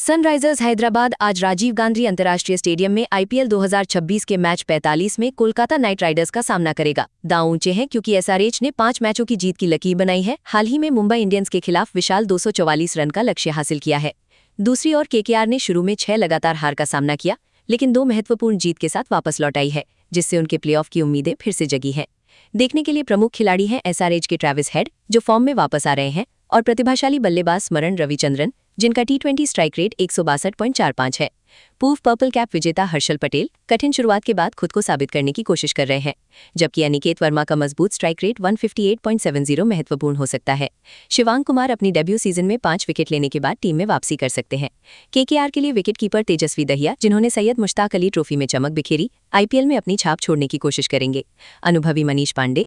Sunrisers Hyderabad आज राजीव गांधी अंतर्राष्ट्रीय stadium में आईपीएल 2026 के मैच 45 में कोलकाता नाइट राइडर्स का सामना करेगा। दांव ऊंचे हैं क्योंकि एसआरएच ने 5 मैचों की जीत की लकीर बनाई है। हाल ही में मुंबई इंडियंस के खिलाफ विशाल 244 रन का लक्ष्य हासिल किया है। दूसरी ओर केकेआर ने शुरू में 6 लगातार हार का सामना किया, लेकिन 2 महत्वपूर्ण जीत के साथ वापस लौट आई है, जिससे उनके प्लेऑफ की उम्मीदें फिर से जगी हैं। देखने के लिए प्रमुख खिलाड़ी हैं एसआरएच के ट्रेविस हेड, जो फॉर्म में वापस आ रहे हैं, और प्रतिभाशाली बल्लेबाज स्मरण रविचंद्रन, जिनका टी20 स्ट्राइक रेट 162.45 है। पूर्व पर्पल कैप विजेता हर्षल पटेल कठिन शुरुआत के बाद खुद को साबित करने की कोशिश कर रहे हैं, जबकि अनिकेत वर्मा का मजबूत स्ट्राइक रेट 158.70 महत्वपूर्ण हो सकता है। शिवांग कुमार अपनी डेब्यू सीजन में 5 विकेट लेने के बाद टीम में वापसी कर सकते हैं। केकेआर के लिए विकेटकीपर तेजस्वी दहिया, जिन्होंने सैयद मुश्ताक अली ट्रॉफी में चमक बिखेरी, आईपीएल में अपनी छाप छोड़ने की कोशिश करेंगे। अनुभवी मनीष पांडे,